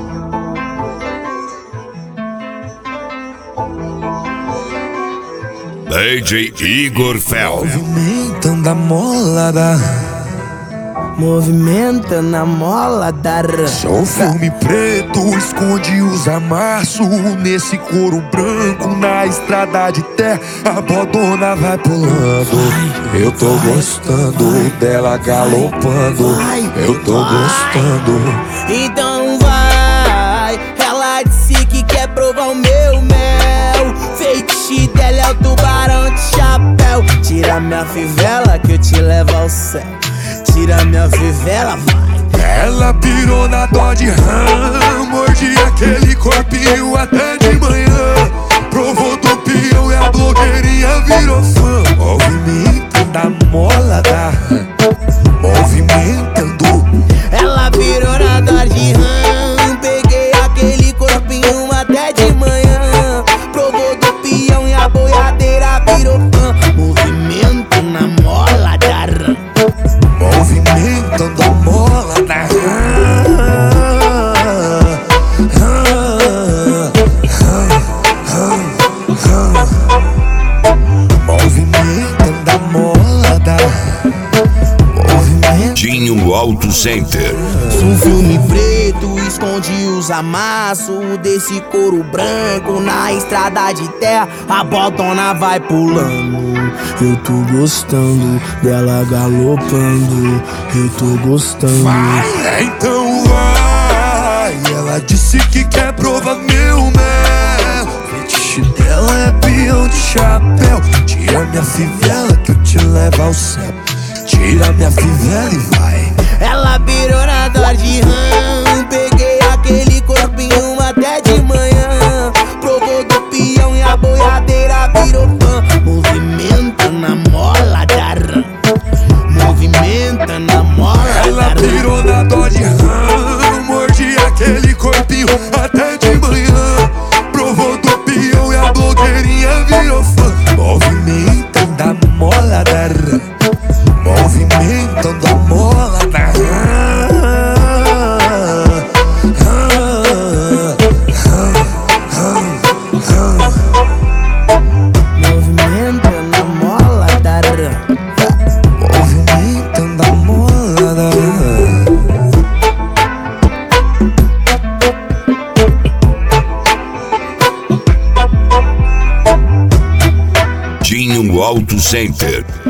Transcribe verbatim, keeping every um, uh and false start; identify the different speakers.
Speaker 1: D J Igor Fel.
Speaker 2: Movimentando a molada,
Speaker 3: movimentando a molada.
Speaker 2: sou filme preto, esconde os amassos. Nesse couro branco, na estrada de terra, a bodona vai pulando. Eu tô gostando dela galopando. Eu tô gostando.
Speaker 3: Então vai, ela disse que quer provar o meu mel. Feitiço dela é o tubarão de chapéu. Tira minha fivela que eu te levo ao céu. Tira minha fivela, vai.
Speaker 2: Ela pirou na dó de rã, mordi aquele corpinho até de manhã. Provou do peão e a blogueirinha virou fã. Movimentando a molada, movimentando.
Speaker 3: Ela virou na dó de rã, peguei aquele corpinho até de manhã. Provou do peão e a boiadeira virou fã. Movimento na mola da rã,
Speaker 2: movimentando a mola da movimentando a mola da
Speaker 1: Dinho Auto Center.
Speaker 3: um filme preto esconde os amassos desse couro branco. Na estrada de terra a botona vai pulando. Eu tô gostando dela galopando. Eu tô gostando.
Speaker 2: vai, então vai. Ela disse que quer provar meu mel. Fetiche dela é peão de chapéu. Tira minha fivela que eu te levo ao céu. Tira minha fivela e vai.
Speaker 3: Ela virou na dor de rã, peguei aquele corpinho até de manhã. Provou do peão e a boiadeira virou fã. Movimenta na mola da rã, movimenta na mola da rã.
Speaker 2: Ela virou na dó de rã, mordi aquele corpinho até de manhã. Provou do peão e a blogueirinha virou fã. Movimentando a mola da rã, movimentando a mola da rã.
Speaker 3: Movimentando a mola da rã,
Speaker 2: Movimentando a mola da rã.
Speaker 1: Dinho Auto Center.